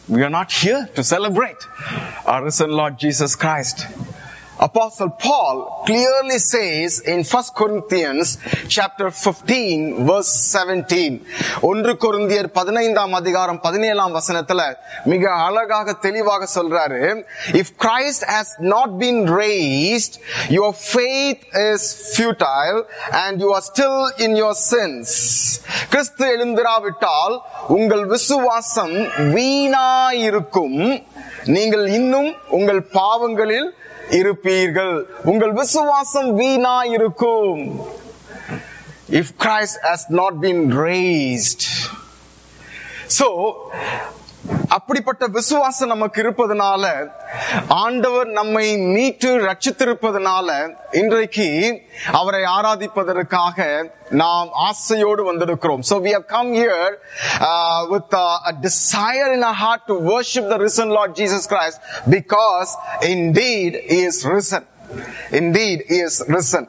We are not here to celebrate our risen Lord Jesus Christ. Apostle Paul clearly says in 1 Corinthians chapter 15 verse 17. 1 கொரிந்தியர் 15ஆம் அதிகாரம் 17ஆம் வசனத்துல மிக அழகாக தெளிவாக சொல்றாரு, if Christ has not been raised, your faith is futile and you are still in your sins. கிறிஸ்து எழுந்திராவிட்டால் உங்கள் விசுவாசம் வீணாயிருக்கும், நீங்கள் இன்னும் உங்கள் பாவங்களில் இருப்பீர்கள். உங்கள் விசுவாசம் வீணாயிருக்கும். If Christ has not been raised. So, அப்படிப்பட்ட விசுவாசம் நமக்கு இருப்பதனால, ஆண்டவர் நம்மை மீட்டு ரட்சித்திருப்பதனால, இன்றைக்கு அவரை ஆராதிப்பதற்காக நாம் ஆசையோடு வந்திருக்கிறோம். So we have come here with a desire in our heart to worship the risen Lord Jesus Christ, because indeed He is risen. Indeed He is risen.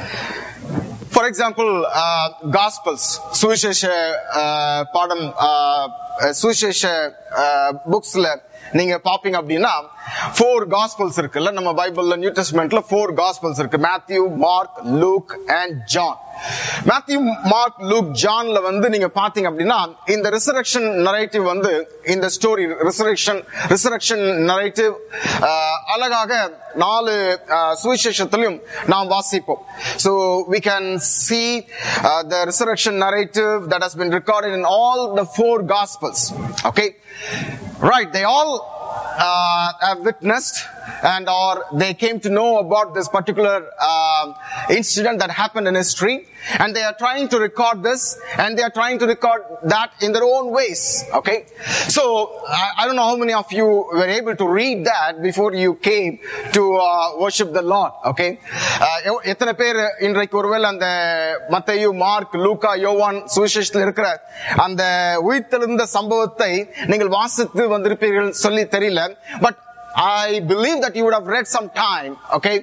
For example, Gospels, சுவிசேஷ பாடம், சுவிசேஷ புக்ஸ்ல நீங்க பாப்பீங்க அப்படின்னா 4 Gospels இருக்குல்ல, நம்ம பைபிள்ல new டெஸ்ட்மென்ட்ல 4 Gospels இருக்கு. Matthew, Mark, Luke and John. Matthew, Mark, Luke, ஜான்ல வந்து நீங்க பாத்தீங்க அப்படின்னா இந்த ரிசரக்ஷன் நரேட்டிவ் வந்து, இந்த ஸ்டோரி ரிசரக்ஷன் நரேட்டிவ் அழகாக 4 சுவிசேஷத்திலும் நாம் வாசிப்போம். So we can see the resurrection narrative that has been recorded in all the 4 Gospels. Okay, right? They all have witnessed and or they came to know about this particular incident that happened in history, and they are trying to record this and they are trying to record that in their own ways. Okay, so I don't know how many of you were able to read that before you came to worship the Lord. Okay, எத்தனை பேர் இன்றைக்கு ஒருவேளை அந்த மத்தேயு, mark, லூக்கா, யோவான் சுவிசேஷத்தில் இருக்கிற அந்த உயிர்த்தெழுந்த சம்பவத்தை நீங்கள் வாசித்து வந்திருப்பீர்கள் சொல்லி தெரியல. But I believe that you would have read some time, okay,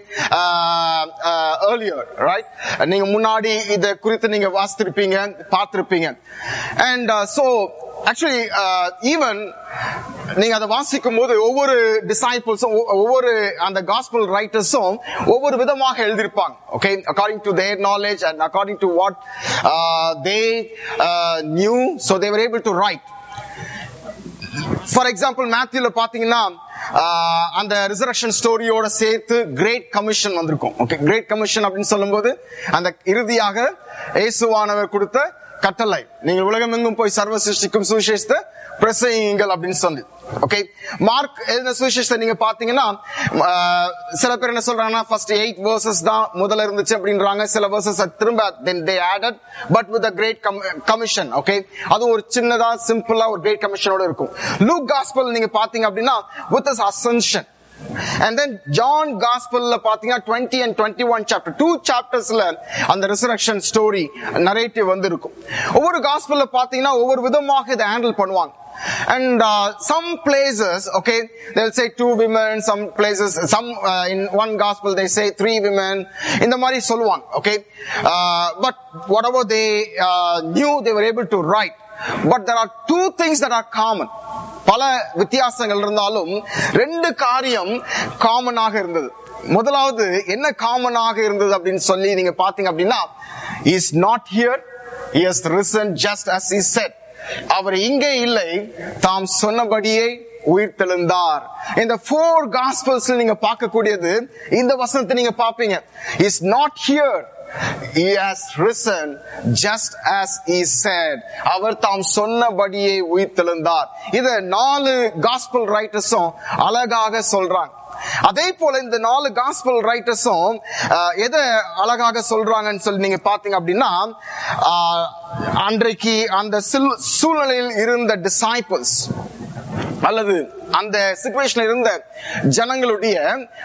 earlier, right? நீங்க முன்னாடி இத குறித்து நீங்க வாசித்திருப்பீங்க, பார்த்திருப்பீங்க. And so actually even நீங்க அதை வாசிக்கும் போது ஒவ்வொரு டிசைபிள்ஸும், ஒவ்வொரு அந்த காஸ்பல் ரைட்டர்ஸும் ஒவ்வொரு விதமாக எழுதியிருப்பாங்க. Okay, according to their knowledge and according to what they knew, so they were able to write. For example, மேத்யூல பாத்தீங்கன்னா அந்த ரிசரக்ஷன் ஸ்டோரியோட சேர்த்து கிரேட் கமிஷன் வந்திருக்கும். ஓகே, கிரேட் கமிஷன் அப்படின்னு சொல்லும் போது அந்த இறுதியாக இயேசுவானவர் கொடுத்த கட்டளை, நீங்கள் உலகமெங்கும் போய் சர்வ சிருஷ்டிக்கும் சுவிசேஷத்தை பிரசங்கியுங்கள் அப்படின்னு சொல்லி. ஓகே, மார்க் எழுதின சுவிசேஷத்தை நீங்க பாத்தீங்கன்னா சில பேர் என்ன சொல்றாங்கன்னா first 8 verses தான் முதல்ல இருந்துச்சு அப்படின்றாங்க. சில verses திரும்ப then they added but with a great commission. Okay, அது ஒரு சின்னதா சிம்பிளா ஒரு great commissionோட இருக்கும். லூக் காஸ்பல் நீங்க பாத்தீங்க அப்படின்னா with his ascension. And then John Gospel பாத்தீங்கன்னா 20 and 21 chapter 2 chaptersல அந்த resurrection story narrative வந்து இருக்கும். ஒவ்வொரு gospelல பாத்தீங்கன்னா ஒவ்வொரு விதமாக இதை ஹேண்டில் பண்ணுவாங்க. And some places, okay, they'll say 2 women, some places, some in one gospel they say 3 women, இந்த மாதிரி சொல்லுவாங்க. Okay, but whatever they knew, they were able to write. But there are 2 things that are common. பல வித்தியாசங்கள் இருந்தாலும் 2 காரியம் காமனாக இருந்தது. முதலாவது என்ன காமனாக இருந்தது அப்படின்னு சொல்லி நீங்க பாத்தீங்க அப்படின்னா, he is not here, he has risen just as he said. அவர் இங்கே இல்லை, தாம் சொன்னபடியே உயிர்த்தெழுந்தார். இந்த 4 Gospels நீங்க பார்க்கக்கூடியது இந்த வசனத்தை நீங்க பாப்பீங்க. He is not here, he has risen just as he said. அவர் தாம் சொன்னபடியே உயிர்த்தெழுந்தார். இத 4 Gospel writersம் அழகாக சொல்றாங்க. அதே போல இந்த 4 Gospel writersம் எதை அழகாக சொல்றாங்கன்னு சொல்லி நீங்க பாத்தீங்க அப்படின்னா, அன்றைக்கு அந்த சூழ்நிலையில் இருந்த டிசைபிள்ஸ் அல்லது அந்த சிச்சுவேஷன்ல இருந்த ஜனங்களுடைய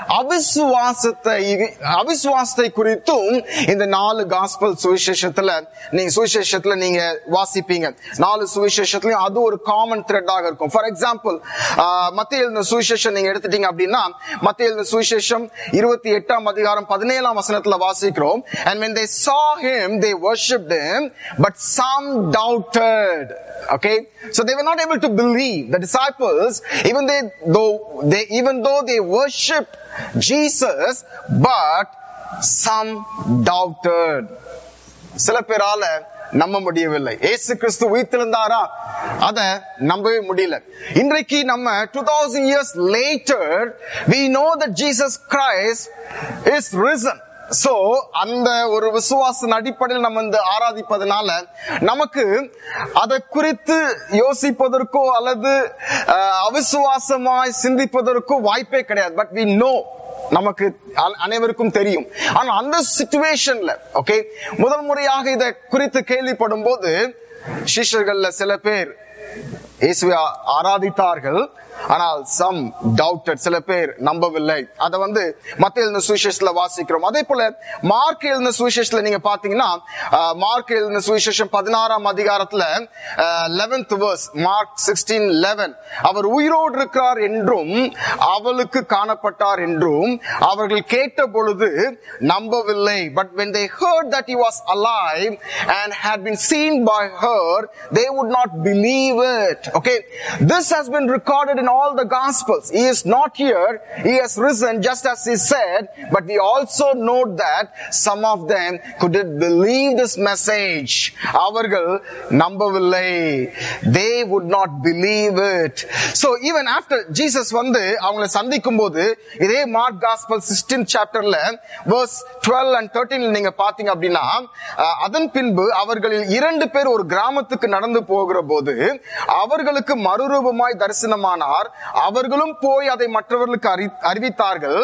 அவிசுவாசத்தை குறித்தும் இந்த 4 Gospel சுவிசேஷத்துல நீங்க வாசிப்பீங்க. 4 சுவிசேஷத்துலயும் அது ஒரு காமன் த்ரெட்டாக இருக்கும். ஃபார் எக்ஸாம்பிள், மத்தேயு எழுதின சுவிசேஷம் நீங்க எடுத்துட்டீங்க அப்படின்னா, மத்தேயு எழுதின சுவிசேஷம் 28ஆம் அதிகாரம் 17ஆம் வசனத்துல வாசிக்கிறோம். And when they saw him, they worshipped him, but some doubted. Okay, so they were not able to believe. The disciples disciples, even though they worshiped Jesus, but some doubted. சில பேரால நம்ப முடியவில்லை. இயேசு கிறிஸ்து உயிர்த்தெழுந்தாரா, அத நம்பவே முடியல. இன்றைக்கு நம்ம 2000 years later, we know that Jesus Christ is risen. So அந்த ஒரு விசுவாச அடிப்படையில் நம்ம இந்த ஆராதிப்பதனால நமக்கு அதை குறித்து யோசிப்பதற்கோ அல்லது அவிசுவாசமாய் சிந்திப்பதற்கோ வாய்ப்பே கிடையாது. பட் we know, நமக்கு அனைவருக்கும் தெரியும். ஆனா அந்த சிச்சுவேஷன்ல முதல் முறையாக இதை குறித்து கேள்விப்படும் போது சிஷ்யர்கள்ல சில பேர் இயேசுவை ஆராதித்தார்கள், ஆனால் some doubted, சில பேர் நம்பவில்லை. அத மத்தேயு எழுதின சுவிசேஷத்துல வாசிக்கிறோம். அதே போல மார்க் எழுதின சுவிசேஷத்துல நீங்க பாத்தீங்கன்னா, மார்க் எழுதின சுவிசேஷம் 16ஆம் அதிகாரத்துல 11th verse, மார்க் 16:11, அவர் உயிரோடு இருக்கிறார் என்றும் அவளுக்கு காணப்பட்டார் என்றும் அவர்கள் கேட்ட பொழுது நம்பவில்லை. But when they heard that he was alive and had been seen by her, they would not believe it. This has been recorded in all the Gospels. He is not here, he has risen just as he said, but we also note that some of them couldn't believe this message. அவர்கள் நம்பவில்லை. They would not believe it. So even after Jesus அவங்களை சந்திக்கும் போது, இதே Mark Gospel 16th chapterல verse 12 and 13 நீங்க பாத்தீங்க அப்படின்னா, அதன் பின்பு அவர்களில் 2 பேர் ஒரு கிராமத்துக்கு நடந்து போகிற போது அவர்களுக்கு மறுரூபமாய் தரிசனமானார். அவர்களும் போய் அதை மற்றவர்களுக்கு அறிவித்தார்கள்.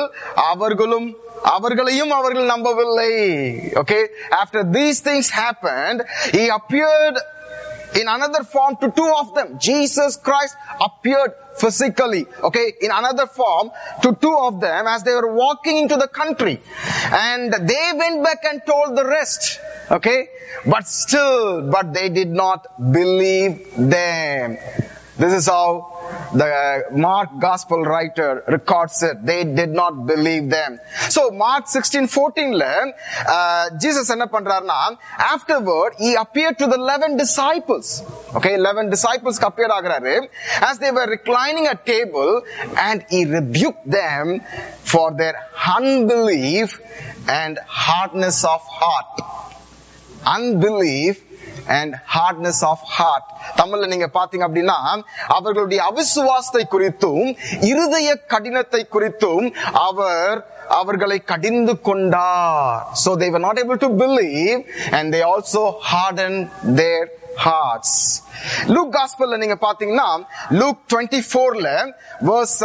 அவர்களையும் அவர்கள் நம்பவில்லை. After these things happened, he appeared in another form to 2 of them. Jesus Christ appeared physically, in another form to 2 of them as they were walking into the country, and they went back and told the rest. But they did not believe them. This is how the Mark Gospel writer records it. They did not believe them. So Mark 16:14 Jesus என்ன பண்றாருன்னா, afterward he appeared to the 11 disciples. 11 disciples appear ஆகிறாரு as they were reclining at table, and he rebuked them for their unbelief and hardness of heart. Unbelief and hardness of heart. தமிழ்ல நீங்க பாத்தீங்க அப்படின்னா, அவர்களுடைய அவிசுவாசத்தை குறித்தும் இருதய கடினத்தை குறித்தும் அவர்களை கடிந்து கொண்டார். So they were not able to believe, and they also hardened their hearts. Luke Gospel நீங்க பாத்தீங்கன்னா, Luke 24ல verse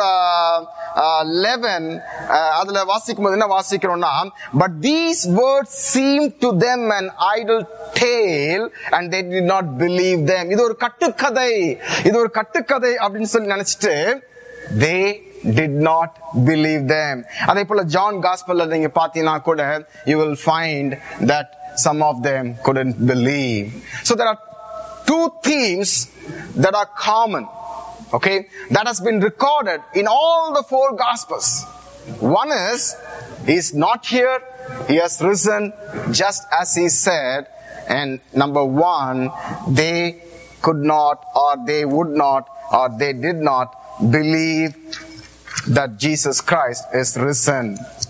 11 அதுல வாசிக்கும் போது என்ன வாசிக்கிறோம்னா, but these words seemed to them an idle tale and they did not believe them. இது ஒரு கட்டுக்கதை அப்படின்னு சொல்லி நினைச்சிட்டு they did not believe them. அதே போல John Gospel நீங்க பாத்தீங்கன்னா கூட you will find that some of them couldn't believe. So there are 2 themes that are common, that has been recorded in all the 4 Gospels. One is, he is not here, he has risen just as he said. And number 1, they could not, or they would not, or they did not believe that Jesus Christ is risen.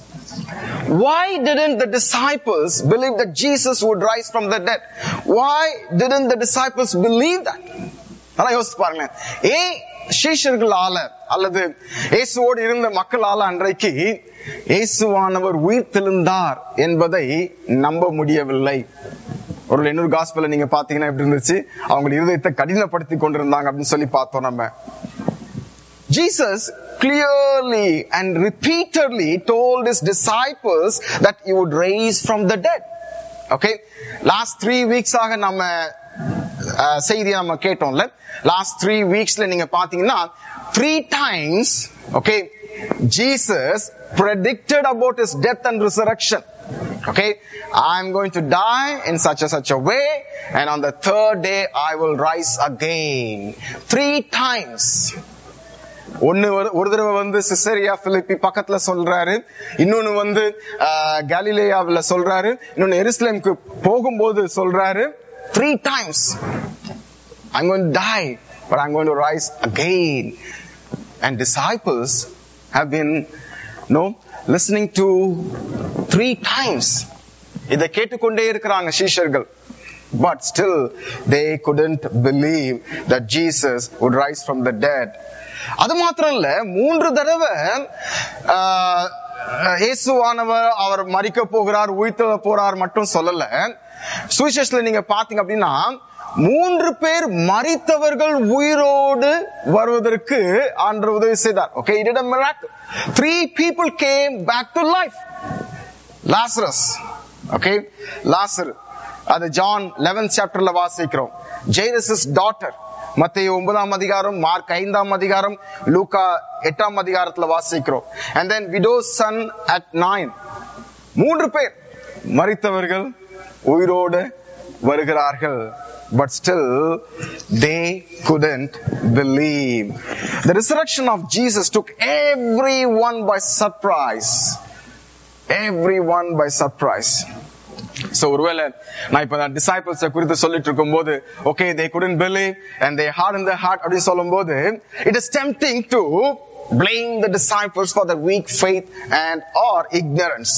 Why didn't the disciples believe that Jesus would rise from the dead? Why didn't the disciples believe that? நல்லா யோசிச்சு பாருங்களேன். சீஷர்களால அல்லது இயேசுவோடு இருந்த மக்களால அன்றைக்கு இயேசுவானவர் உயிர்த்தெழுந்தார் என்பதை நம்ப முடியவில்லை. ஒரு 800 காஸ்பல்ல நீங்க பாத்தீங்கன்னா எப்படி இருந்துச்சு, அவங்க இருதயத்தை கடினப்படுத்தி கொண்டிருந்தாங்க அப்படின்னு சொல்லி பார்த்தோம் நம்ம. Jesus clearly and repeatedly told his disciples that he would raise from the dead. Last 3 weeks ஆக நம்ம செய்தியை நம்ம கேட்டோம்ல. Last 3 weeksல நீங்க பாத்தீங்கன்னா 3 times Jesus predicted about his death and resurrection. I'm going to die in such a way, and on the 3rd day I will rise again. 3 times. ஒரு தடவை Caesarea பிலிப்பி பக்கத்துல சொல்றாரு, இன்னொன்னு கலிலேயாவுல சொல்றாரு, இன்னொன்னு எருசலேமுக்கு போகும்போது சொல்றாரு. 3 times I'm going to die but I'm going to rise again. And disciples have been, listening to 3 times. இதை கேட்டுக்கொண்டே இருக்கிறாங்க சீஷர்கள். But still, they couldn't believe that Jesus would rise from the dead. அது மாத்திரம் இல்ல, 3 தடவை இயேசுவானவர் அவர் மரிக்க போகிறார், உயிர்த்தெழ போறார் மட்டும் சொல்லல. சுவிசேஷத்துல நீங்க பாத்தீங்க அப்படின்னா 3 பேர் மரித்தவர்கள் உயிரோடு வருவதற்கு ஆண்டவர் உதவி செய்தார். Okay, he did a miracle. 3 people came back to life. Lazarus, okay, Lazarus. அது ஜான் 11th chapterல வாசிக்கிறோம். Jairus' daughter, மத்தேயு 9ஆம் அதிகாரம், மார்க் 5ஆம் அதிகாரம், லூக்கா 8ஆம் அதிகாரத்துல வாசிக்கிறோம். And then widow's son at 9. 3 பேர் மரித்தவர்கள் உயிரோடு வருகிறார்கள். But still, they couldn't believe. The resurrection of Jesus took everyone by surprise. Everyone by surprise. So, ஒருவேளை நான் இப்ப disciples குறித்து சொல்லிட்டு இருக்கும் போது, okay, they couldn't believe and they hardened their heart அப்படி சொல்லும் போது, it is tempting to blame the disciples for their weak faith and or ignorance.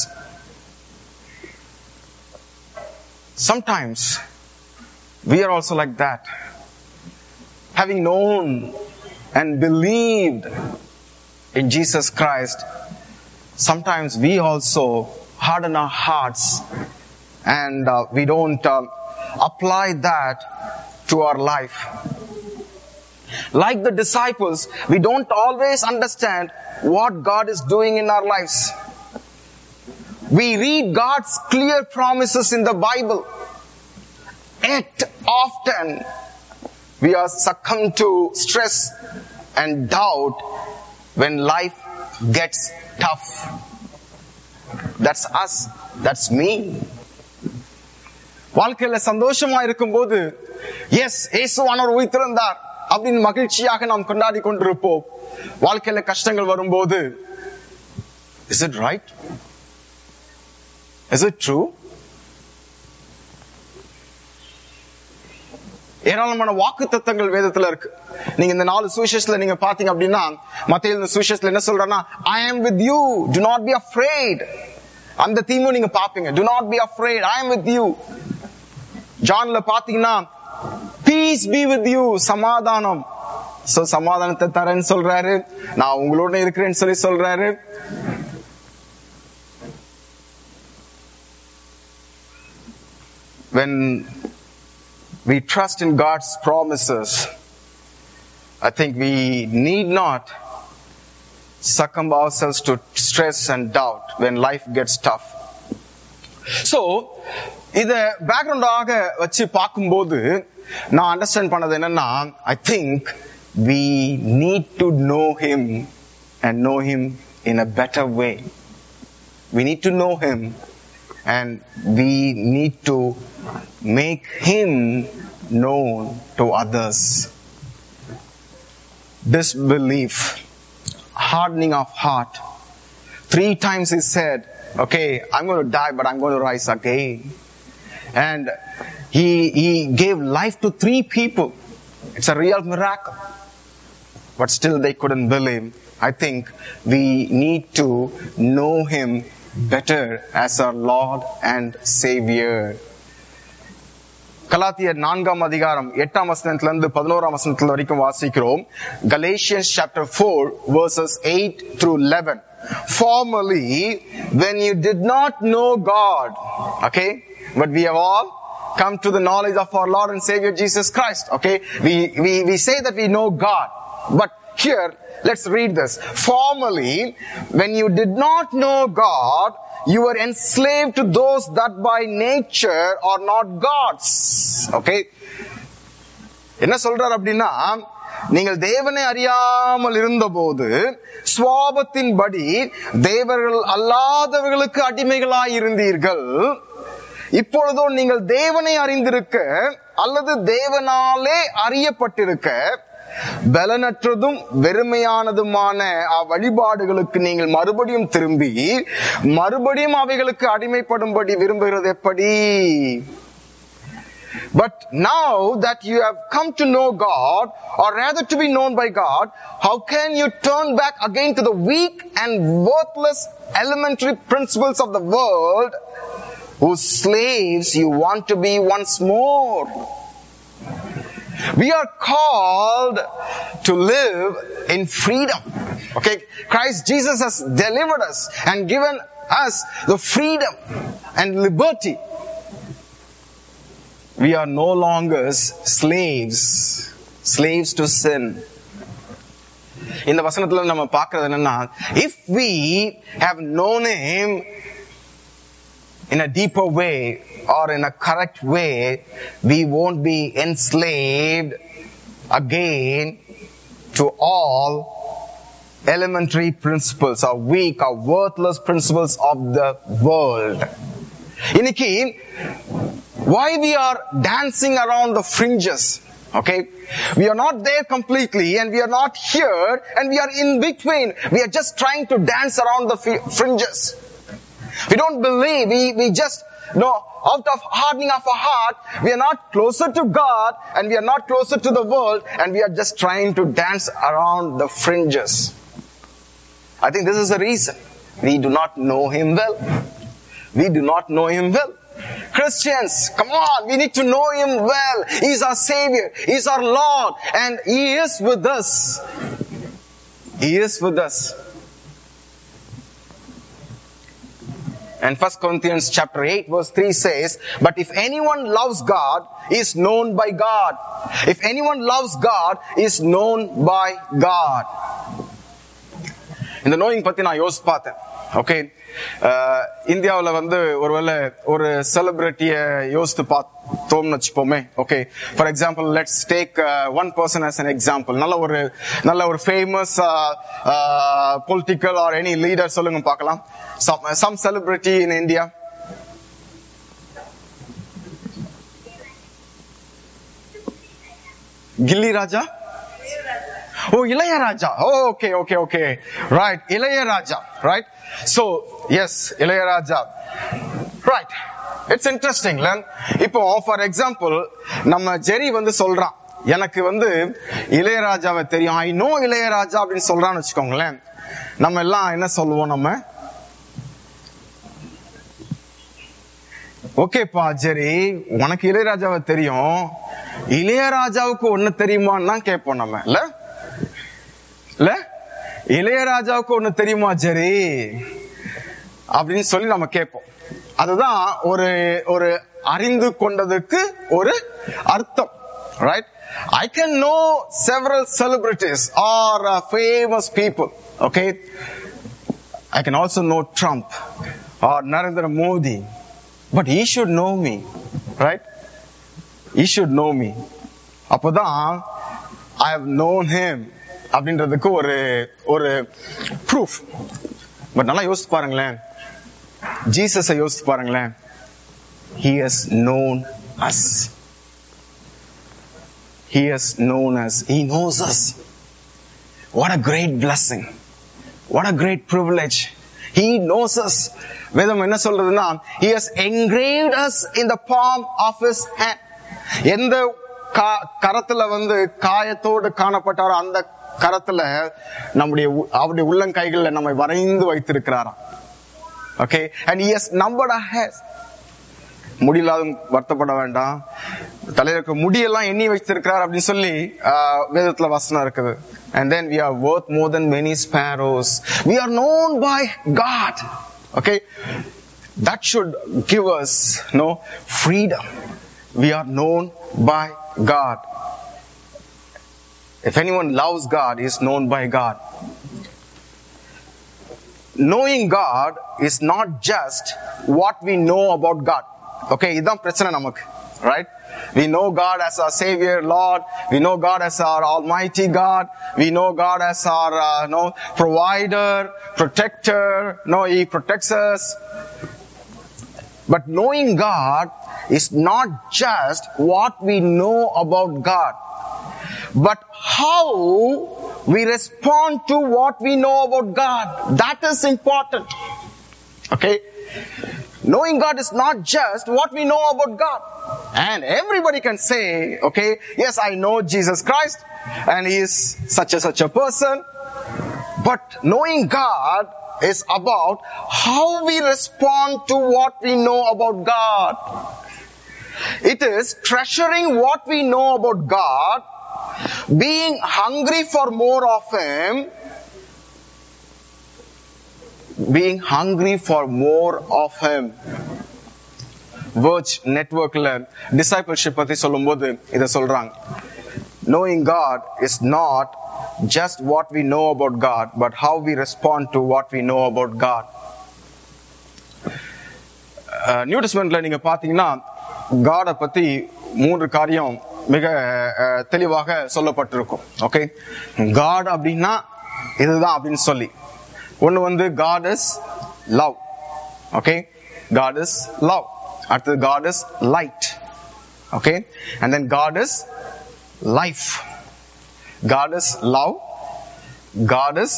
Sometimes we are also like that. Having known and believed in Jesus Christ, sometimes we also harden our hearts and we don't apply that to our life. Like the disciples, we don't always understand what God is doing in our lives. We read God's clear promises in the Bible. Yet often we are succumbed to stress and doubt when life gets tough. That's us. That's me. வாழ்க்கையில சந்தோஷமா இருக்கும் போது, S, இயேசுவானவர் உயிர்த்தெழுந்தார் அப்படின்னு மகிழ்ச்சியாக நாம் கொண்டாடி கொண்டிருப்போம். வாழ்க்கையில கஷ்டங்கள் வரும்போது, is it right? Is it true? ஏராளமான வாக்குத்தத்தங்கள் வேதத்துல இருக்கு. நீங்க இந்த 4 சுவிசேஷத்துல நீங்க பாத்தீங்க அப்படின்னா, மத்தேயு சுவிசேஷத்துல என்ன சொல்றானா, I am with you, do not be afraid. அந்த தீமும் நீங்க பாப்பீங்க, do not be afraid, I am with you. ஜான்ல பாத்தீங்கன்னா, peace be with you, சமாதானம். சோ சமாதானத்தை தரேன்னு சொல்றாரு, நான் உங்களோட இருக்கிறேன்னு சொல்லி சொல்றாரு. When we trust in God's promises, I think we need not succumb ourselves to stress and doubt when life gets tough. So, இத பேக்ரவுண்டாக வச்சு பார்க்கும்போது நான் அண்டர்ஸ்டாண்ட் பண்ணது என்னன்னா, I think we need to know Him and know Him in a better way. We need to know Him and we need to make Him known to others. Disbelief, hardening of heart. 3 times He said, okay, I'm going to die, but I'm going to rise again. And He gave life to 3 people. It's a real miracle. But still they couldn't believe. I think we need to know Him better as our Lord and Savior. கலாத்தியர் 4ஆம் அதிகாரம் 8ஆம் வசனத்துல இருந்து 11ஆம் வசனத்துல வரைக்கும் வாசிக்கிறோம். Galatians chapter 4 verses 8 through 11. Formerly, when you did not know God, okay, but we have all come to the knowledge of our Lord and Savior Jesus Christ, okay, we say that we know God, but here, let's read this. Formerly, when you did not know God, you were enslaved to those that by nature are not gods. Okay? என்ன சொல்றார் அப்படின்னா, நீங்கள் தேவனை அறியாமல் இருந்தபோது சுவாபத்தின்படி தேவர்கள் அல்லாதவர்களுக்கு அடிமைகளாய் இருந்தீர்கள். இப்பொழுதோ நீங்கள் தேவனை அறிந்திருக்க அல்லது தேவனாலே அறியப்பட்டிருக்க பலனற்றதும் வெறுமையானதுமான வழிபாடுகளுக்கு நீங்கள் மறுபடியும் திரும்பி மறுபடியும் அவைகளுக்கு அடிமைப்படும்படி விரும்புகிறது எப்படி? But now that you have come to know God, or rather to be known by God, how can you turn back again to the weak and worthless elementary principles of the world, whose slaves you want to be once more? We are called to live in freedom. Okay, Christ Jesus has delivered us and given us the freedom and liberty. We are no longer slaves to sin. இந்த வசனத்துல நம்ம பார்க்கிறது என்னன்னா, if we have known Him in a deeper way or in a correct way, we won't be enslaved again to all elementary principles or weak or worthless principles of the world. இன்னைக்கு why we are dancing around the fringes? Okay, we are not there completely and we are not here and we are in between. We are just trying to dance around the fringes. We don't believe, we just out of hardening of our heart, we are not closer to God and we are not closer to the world, and we are just trying to dance around the fringes. I think this is the reason. We do not know Him well. We do not know Him well. Christians, come on, we need to know Him well. He is our Savior, He is our Lord, and He is with us. He is with us. And 1 Corinthians chapter 8 verse 3 says, but if anyone loves God, he is known by God. If anyone loves God, he is known by God. இந்த knowing பத்தி நான் யோசிச்சு பார்த்தேன். Okay, இந்தியாவுல ஒருவேளை ஒரு செலிபிரிட்டிய யோசித்து பார்த்தோம்னு வச்சுப்போமே. Okay, for example let's take one person as an example. நல்ல ஒரு famous political or any leader சொல்லுங்க பார்க்கலாம். Some celebrity in India. Gilli Raja? Oh, Ilayaraja. Oh, okay. Right, Ilayaraja. Right? So, yes, Ilayaraja. Right. It's interesting, Len. இப்போ, for example, நம்ம ஜெரி சொல்றான், எனக்கு இளையராஜாவை தெரியும், I know Ilaiyaraaja அப்படின்னு சொல்றான்னு வச்சுக்கோங்களேன். நம்ம எல்லாம் என்ன சொல்லுவோம்? நம்ம ஓகேப்பா ஜெரி, உனக்கு இளையராஜாவை தெரியும், இளையராஜாவுக்கு ஒண்ணு தெரியுமான்னு தான் கேட்போம் நம்ம. இல்ல இளையராஜாவுக்கு ஒண்ணு தெரியுமா ஜெரி அப்படின்னு சொல்லி நம்ம கேட்போம். அதுதான் ஒரு அறிந்து கொண்டதுக்கு ஒரு அர்த்தம். Right? I can know several celebrities or famous people. Okay, I can also know Trump or Narendra Modi. But he should know me, right? He should know me. அப்பதான் I have known him அப்படின்றதுக்கு ஒரு proof. But நல்லா யோசிச்சு பாருங்களேன், ஜீசஸை யோசிச்சு பாருங்களேன். He has known us. He has known us. He knows us. What a great blessing. What a great privilege. He knows us. வேதம் என்ன சொல்றதுன்னா, He has engraved us in the palm of His hand. எந்த கரத்துல காயத்தோடு காணப்பட்டாரோ அந்த கரத்துல அவருடைய உள்ளங்கைகள்ல நம்மை வரைந்து வைத்திருக்கிறாராம். Okay, and He has numbered our hairs. முடியலாத வருத்தப்பட வேண்டாம், தலையில இருக்க முடியெல்லாம் எண்ணி வைத்திருக்கிறார் அப்படின்னு சொல்லி வேதத்துல வசனம் இருக்குது. And then we are worth more than many sparrows. We are known by God. Okay, that should give us freedom. We are known by God. If anyone loves God, he is known by God. Knowing God is not just what we know about God. Okay, இதான் பிரச்சனை நமக்கு. Right? We know God as our Savior, Lord. We know God as our Almighty God. We know God as our provider, protector. He protects us. But knowing God is not just what we know about God, but how we respond to what we know about God. That is important. Okay? Knowing God is not just what we know about God. And everybody can say, okay, yes, I know Jesus Christ and He is such a person. But knowing God is about how we respond to what we know about God. It is treasuring what we know about God, being hungry for more of Him, being hungry for more of Him. Verge networkல discipleship பத்தி சொல்லும்போது இத சொல்றாங்க. Knowing God is not just what we know about God, but how we respond to what we know about God. New டெஸ்டமென்ட்ல நீங்க பாத்தீங்கன்னா காட பத்தி 3 காரியம் மிக தெளிவாக சொல்லப்பட்டிருக்கும். ஓகே, காட் அப்படின்னா இதுதான் அப்படின்னு சொல்லி. ஒன்னு God is love. Okay, God is love. அடுத்தது God is light. Okay, and then God is life. God is love, God is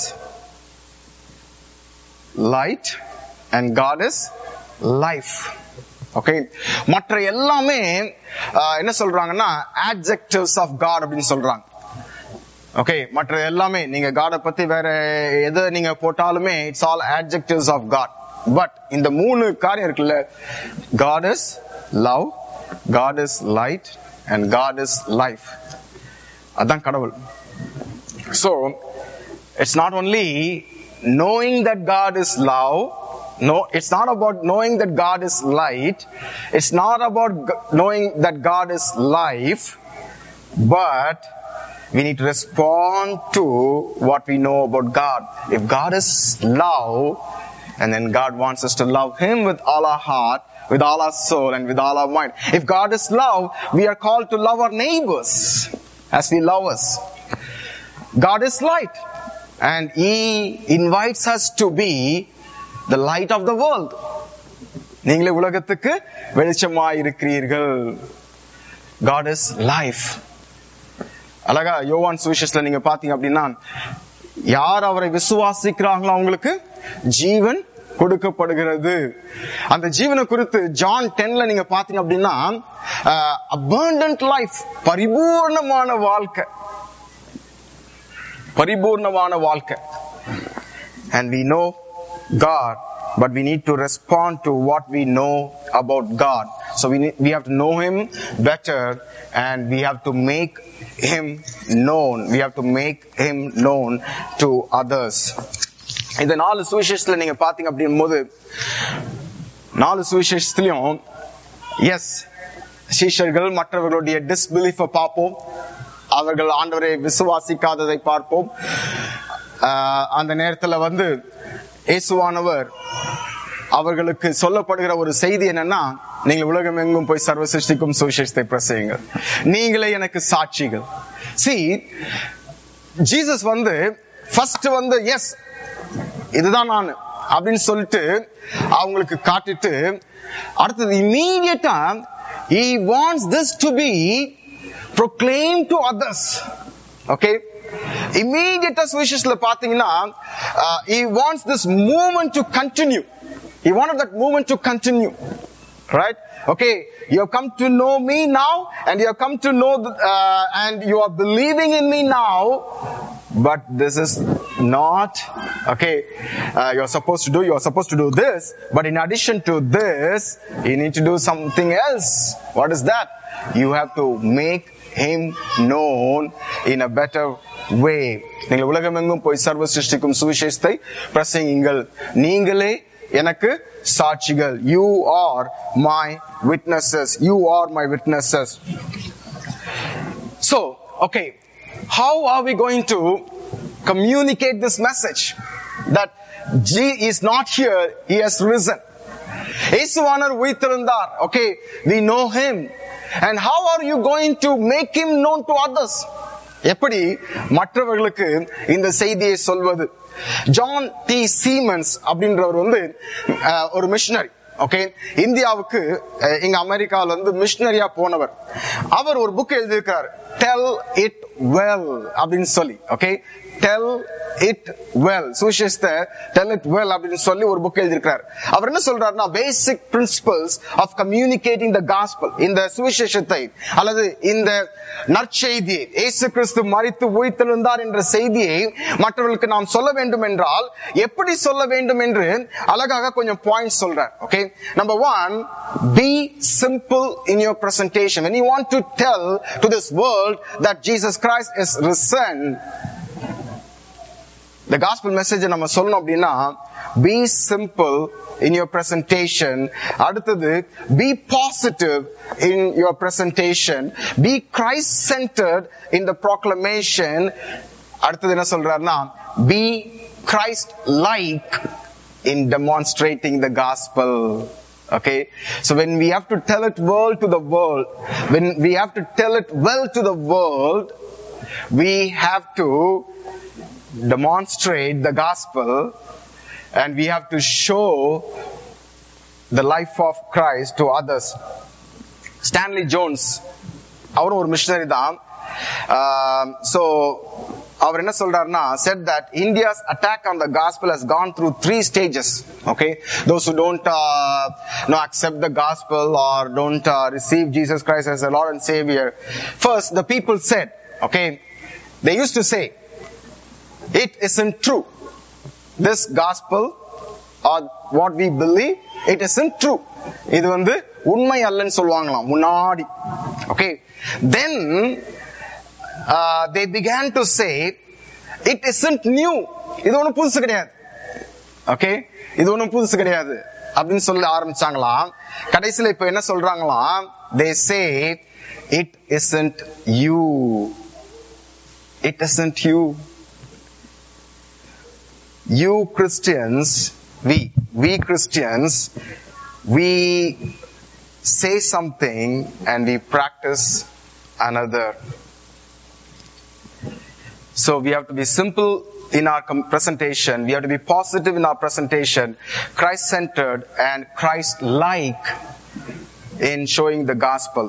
light, and God is life. Okay, மற்ற எல்லாமே என்ன சொல்றாங்கன்னா adjectives of God அப்படின்னு சொல்றாங்க. ஓகே, மற்ற எல்லாமே நீங்க காட பத்தி வேற எதை நீங்க போட்டாலுமே it's all adjectives of God. But இந்த 3 காரியம் இருக்குல்ல, God is love, God is light, and God is life. அதான் கடவுள். So it's not only knowing that God is love. No, it's not about knowing that God is light. It's not about knowing that God is life, but we need to respond to what we know about God. If God is love, and then God wants us to love Him with all our heart, with all our soul, and with all our mind. If God is love, we are called to love our neighbors as we love us. God is light, and He invites us to be the light of the world. நீங்களே உலகத்துக்கு வெளிச்சமாய் இருக்கிறீர்கள். God is life. அழகா யோவான் சுவிசேஷத்துல நீங்க பாத்தீங்க அப்படின்னா, யார் அவரை விசுவாசிக்கிறாங்களோ அவங்களுக்கு ஜீவன் கொடுக்கப்படுகிறது. அந்த ஜீவனை குறித்து ஜான் 10ல நீங்க பாத்தீங்க அப்படின்னா, abundant life, பரிபூர்ணமான வாழ்க்கை, பரிபூர்ணமான வாழ்க்கை. And we know God, but we need to respond to what we know about God. So we have to know Him better, and we have to make Him known. We have to make Him known to others. இந்த 4 சுவிசேஷத்துல நீங்க பாத்தீங்க அப்படிங்கும்போது, 4 சுவிசேஷத்திலையும் S சீஷர்கள் மற்றவர்களுடைய டிஸ்பிலீஃபை பார்ப்போம், அவர்கள் ஆண்டவரை விசுவாசிக்காததை பார்ப்போம். அந்த நேரத்துல இயேசுவானவர் அவர்களுக்கு சொல்லப்படுகிற ஒரு செய்தி என்னன்னா, நீங்கள் உலகம் எங்கும் போய் சர்வ சிருஷ்டிக்கும் சுவிசேஷத்தை பிரசங்கியுங்கள், நீங்களே எனக்கு சாட்சிகள். See, ஜீசஸ் ஃபர்ஸ்ட் எஸ் இதுதான் நான் அப்படின்னு சொல்லிட்டு அவங்களுக்கு காட்டிட்டு, அடுத்தது இமீடியட்டா he wants this to be proclaimed to others. Okay, immediate சுவிசேஷத்துல பாத்தீங்கன்னா he wants this movement to continue. He wanted that movement to continue, right? Okay, you have come to know me now, and you have come to know and you are believing in me now, but this is not okay. You are supposed to do this, but in addition to this you need to do something else. What is that? You have to make Him known in a better way. நீங்கள் உலகமெங்கும் போய் சர்வ சிருஷ்டிக்கும் சுவிசேஷத்தை பிரசங்கியுங்கள், நீங்களே எனக்கு சாட்சிகள். You are my witnesses. You are my witnesses. So, okay, how are we going to communicate this message that Jesus is not here, He has risen? இயேசுவானவர் உயிர்த்தெழுந்தார். Okay, we know Him. And how are you going to make Him known to others? எப்படி மற்றவர்களுக்கு இந்த செய்தியை சொல்வது? John D siemens அப்படின்றவர் ஒரு missionary. Okay, இந்தியாவுக்கு இங்க அமெரிக்கால மிஷனரியா போனவர். அவர் ஒரு புக் எழுதியிருக்கிறார், டெல் இட் well அப்படின்னு சொல்லி, okay, tell it well, சுவிசேஷத்தை tell it well அப்படின்னு சொல்லி ஒரு புக் எழுதியிருக்கிறார். அவர் என்ன சொல்றாருன்னா, basic principles of communicating the gospel, இந்த சுவிசேஷத்தை அல்லது இந்த நற்செய்தியை, இயேசு கிறிஸ்து மரித்து உயிர்த்தெழுந்தார் என்ற செய்தியை மற்றவர்களுக்கு நாம் சொல்ல வேண்டும் என்றால் எப்படி சொல்ல வேண்டும் என்று அழகாக கொஞ்சம் பாயிண்ட்ஸ் சொல்றார். Okay, number one, be simple in your presentation. When you want to tell to this world that Jesus Christ is risen, the gospel message நம்ம சொல்லணும் அப்படின்னா, be simple in your presentation. அடுத்தது, be positive in your presentation. Be Christ centered in the proclamation. அடுத்தது என்ன சொல்றாருன்னா, be Christ like in demonstrating the gospel. Okay, so when we have to tell it well to the world, when we have to tell it well to the world, we have to demonstrate the gospel and we have to show the life of Christ to others. Stanley Jones, அவரும் ஒரு missionary தான். So அவர் என்ன சொல்றாருன்னா, said that India's attack on the gospel has gone through 3 stages. Okay, those who don't accept the gospel or don't receive Jesus Christ as their Lord and Savior. First, the people said, okay, they used to say, it isn't true. This gospel or what we believe, it isn't true. இது வந்து உண்மை அல்லன்னு சொல்லுவாங்களாம் முன்னாடி. Okay, then they began to say, it isn't new. இது ஒண்ணும் புதுசு கிடையாது. Okay, இது ஒண்ணும் புதுசு கிடையாது அப்படின்னு சொல்ல ஆரம்பிச்சாங்களாம். கடைசியில இப்ப என்ன சொல்றாங்களாம், they say, it isn't you. It isn't you. You Christians, we Christians, we say something and we practice another. So we have to be simple in our presentation. We have to be positive in our presentation, Christ-centered and Christ-like in showing the gospel.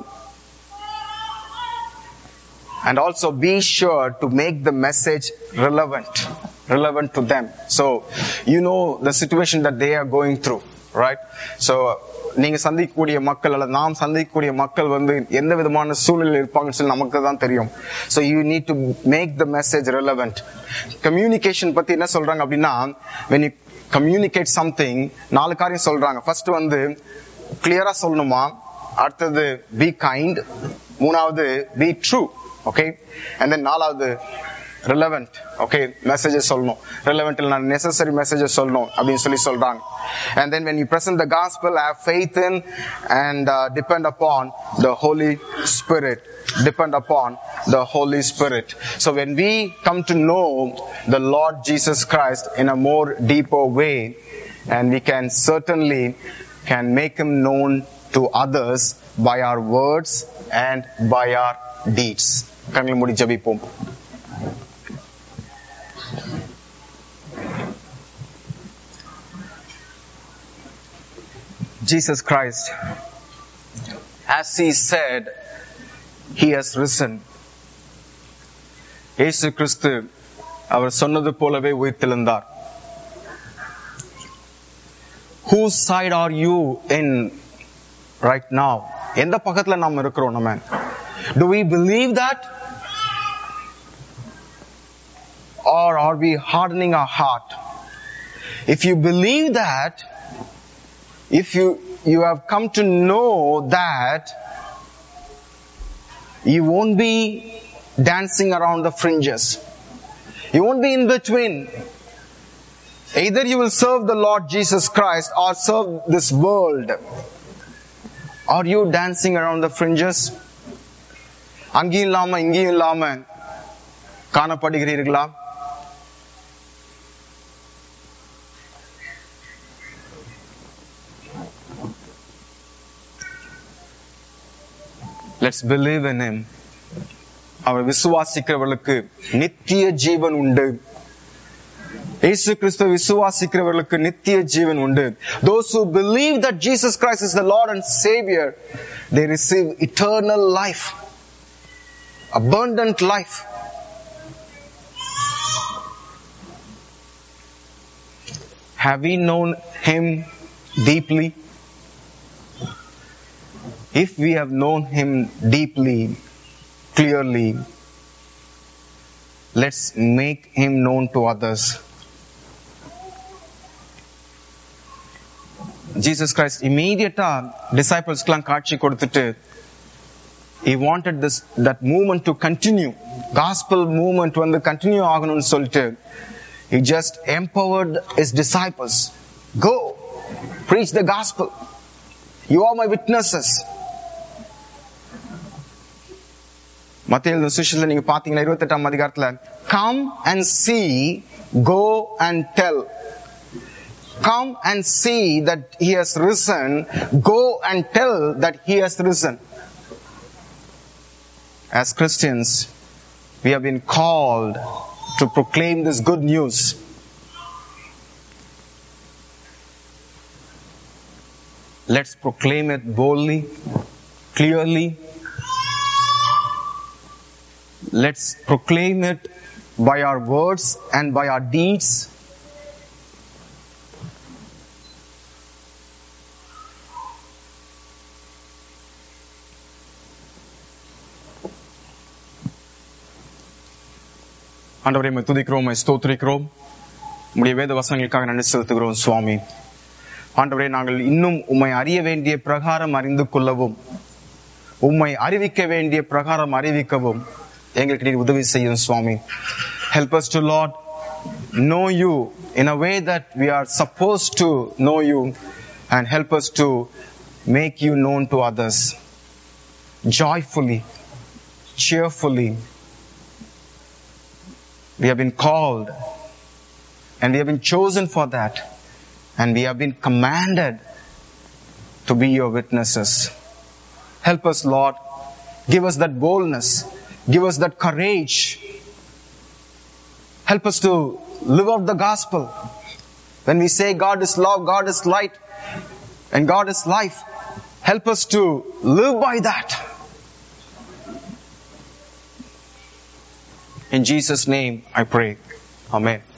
And also be sure to make the message relevant to them. So you know the situation that they are going through, right? So நீங்க சந்திக்கக்கூடிய மக்கள் அல்லது நாம் சந்திக்கக்கூடிய மக்கள் வந்து எந்த விதமான சூழ்நிலையில் இருப்பாங்கன்னு சொல்லி நமக்கு தான் தெரியும். So you need to make the message relevant. Communication பத்தி என்ன சொல்றாங்க அப்படின்னா, when you communicate something, 4 காரியம் சொல்றாங்க. First வந்து clear-ஆ சொல்லணுமா, அடுத்தது be kind, மூணாவது be true, okay, and then 4வது relevant. Okay, messages சொல்லணும், relevant இல்ல necessary messages சொல்லணும் அப்படின்னு சொல்லி சொல்றாங்க. And then when you present the gospel, have faith in and depend upon the Holy Spirit. Depend upon the Holy Spirit. So when we come to know the Lord Jesus Christ in a more deeper way, and we can certainly make him known to others by our words and by our deeds. கண்களை மூடி ஜெபிப்போம். Jesus Christ, as he said, he has risen. இயேசு கிறிஸ்து அவர் சொன்னது போலவே உயிர்த்தெழுந்தார். Whose side are you in right now? எந்த பக்கத்துல நாம் இருக்கிறோம் நம்ம? Do we believe that? Or are we hardening our heart? If you believe that, if you have come to know that, you won't be dancing around the fringes. You won't be in between. Either you will serve the Lord Jesus Christ or serve this world. Are you dancing around the fringes? அங்கேயும் இல்லாம இங்கேயும் இல்லாம காணப்படுகிறீர்களா? Let's believe in him. அவர் விசுவாசிக்கிறவர்களுக்கு நித்திய ஜீவன் உண்டு. இயேசு கிறிஸ்துவை விசுவாசிக்கிறவர்களுக்கு நித்திய ஜீவன் உண்டு. Those who believe that Jesus Christ is the Lord and Savior, they receive eternal life, abundant life. Have we known Him deeply? If we have known Him deeply, clearly, let's make Him known to others. Jesus Christ immediately disciples காட்சி கொடுத்துட்டு He wanted that movement to continue. Gospel movement வந்து continue ஆகணும்னு சொல்லிட்டு He just empowered His disciples. Go, preach the gospel. You are my witnesses. மத்தேயு சுவிசேஷத்துல நீங்க பாத்தீங்கன்னா 28ஆம் அதிகாரத்துல come and see, go and tell. Come and see that He has risen. Go and tell that He has risen. As Christians, we have been called to proclaim this good news. Let's proclaim it boldly, clearly. Let's proclaim it by our words and by our deeds. ஆண்டவரே, உம்மை துதிக்கிறோம், உம்மை ஸ்தோத்திரிக்கிறோம். உம்முடைய வேத வசனங்களுக்காக நன்றி செலுத்துகிறோம் சுவாமி. ஆண்டவரே, நாங்கள் இன்னும் உம்மை அறிய வேண்டிய பிரகாரம் அறிந்து கொள்ளவும், உம்மை அறிவிக்க வேண்டிய பிரகாரம் அறிவிக்கவும் எங்களுக்கு நீர் உதவி செய்யும் சுவாமி. Help us to, Lord, know you in a way that we are supposed to know you, and help us to make you known to others joyfully, cheerfully. We have been called and we have been chosen for that, and we have been commanded to be your witnesses. Help us, Lord. Give us that boldness. Give us that courage. Help us to live out the gospel. When we say God is love, God is light, and God is life, help us to live by that. In Jesus' name I pray. Amen.